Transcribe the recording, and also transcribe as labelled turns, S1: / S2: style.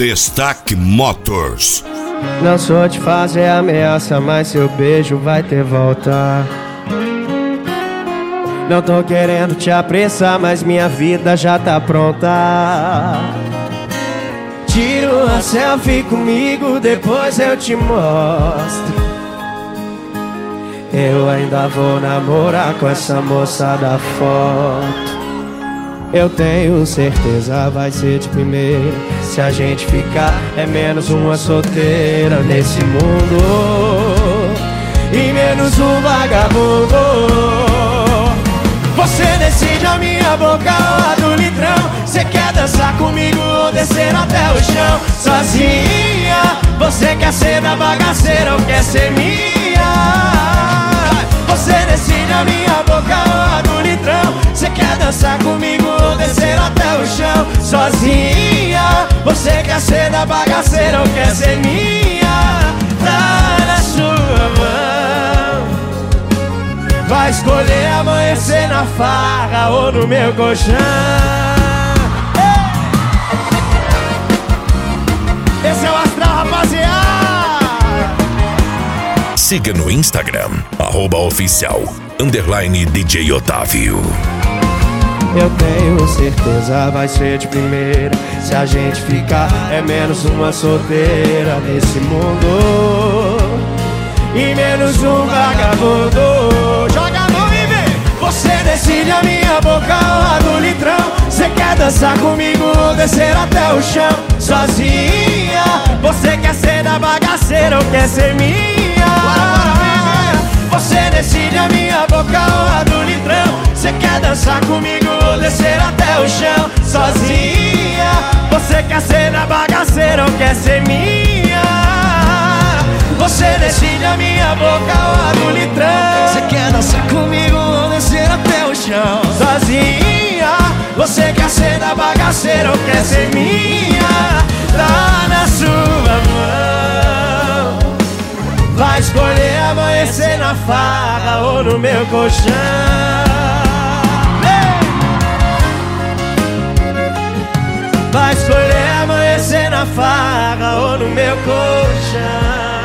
S1: Destaque Motors.
S2: Não sou de fazer ameaça, mas seu beijo vai ter volta. Não tô querendo te apressar, mas minha vida já tá pronta. Tira uma selfie comigo, depois eu te mostro. Eu ainda vou namorar com essa moça da foto. Eu tenho certeza vai ser de primeira. Se a gente ficar é menos uma solteira nesse mundo e menos um vagabundo. Você decide a minha boca ou a do litrão. Você quer dançar comigo ou descer até o chão sozinha? Você quer ser da bagaceira ou quer ser minha? Você decide a minha boca ou a do litrão. Você quer dançar comigo ou descer até o chão sozinha? Você quer ser da bagaceira ou quer ser minha? Tá na sua mão. Vai escolher amanhecer na farra ou no meu colchão. Esse é o Astral, rapaziada.
S3: Siga no Instagram, @oficial_DJ Otávio.
S2: Eu tenho certeza vai ser de primeira. Se a gente ficar é menos uma solteira nesse mundo e menos um vagabundo. Joga a mão e vem. Você decide a minha boca ou a do litrão. Você quer dançar comigo ou descer até o chão sozinha? Você quer ser da bagaceira ou quer ser minha? Você decide a minha boca ou a do litrão. Você quer dançar comigo ou descer até o chão sozinha? Você quer ser da bagaceira ou quer ser minha? Você decide a minha boca ou a do litrão. Você quer dançar comigo ou descer até o chão sozinha? Você quer ser da bagaceira ou quer ser minha? Tá na sua mão. Vai escolher amanhecer na farra ou no meu colchão. Vai escolher amanhecer na farra ou no meu colchão.